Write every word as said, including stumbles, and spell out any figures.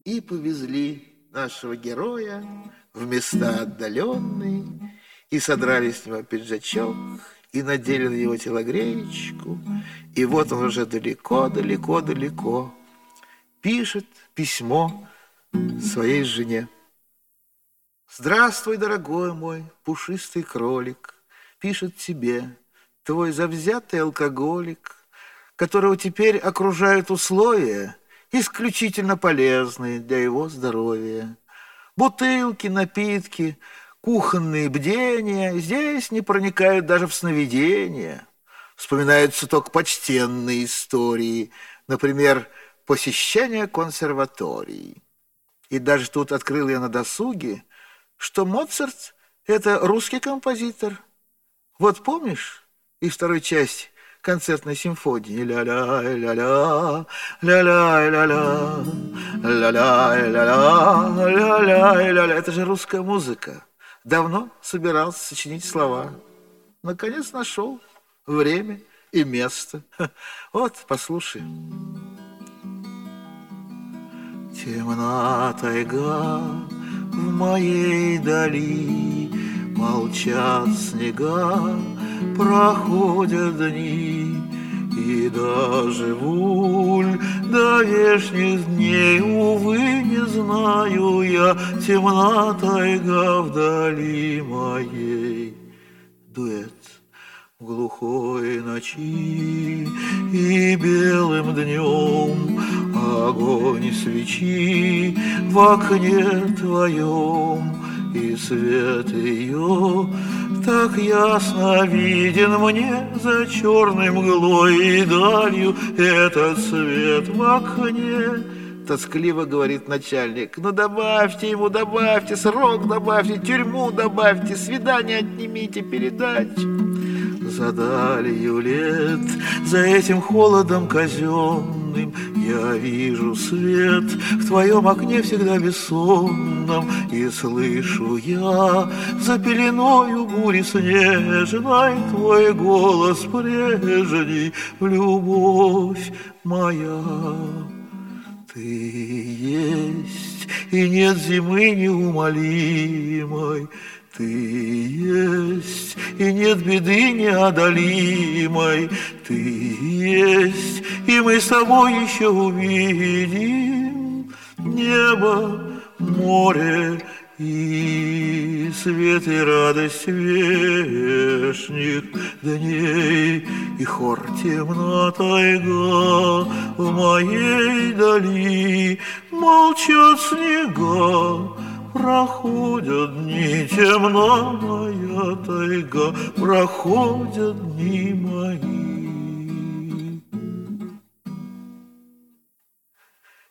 И повезли нашего героя в места отдаленные, и содрали с него пиджачок, и надели на его телогреечку, и вот он уже далеко-далеко-далеко пишет письмо своей жене. «Здравствуй, дорогой мой пушистый кролик, пишет тебе твой завзятый алкоголик, которого теперь окружают условия, исключительно полезные для его здоровья. Бутылки, напитки, кухонные бдения здесь не проникают даже в сновидения. Вспоминаются только почтенные истории, например, посещение консерватории. И даже тут открыл я на досуге, что Моцарт – это русский композитор. Вот помнишь из второй части концертной симфонии ля-ля, ля-ля, ля-ля, ля-ля, ля-ля, ля-ля, ля-ля, ля-ля. Это же русская музыка. Давно собирался сочинить слова. Наконец нашел время и место. Вот, послушай. Темна тайга в моей дали, молчат снега, проходят дни, и доживу ль до вешних дней, увы, не знаю я, темна тайга вдали моей. Дуэт в глухой ночи и белым днем, огонь свечи в окне твоем, и свет ее так ясно виден мне за черной мглой и далью. Этот свет в окне. Тоскливо говорит начальник. Ну добавьте ему, добавьте, срок добавьте, тюрьму добавьте, свидание отнимите, передачи. За далью лет, за этим холодом казенным, я вижу свет в твоем окне всегда бессонном, и слышу я за пеленою бури снежной твой голос прежний, любовь моя. Ты есть, и нет зимы неумолимой, ты есть, и нет беды неодолимой, ты есть, и мы с тобой еще увидим небо, море и свет и радость вешних дней. И хор темна тайга в моей дали, молчат снега, проходят дни, темна моя тайга, проходят дни мои.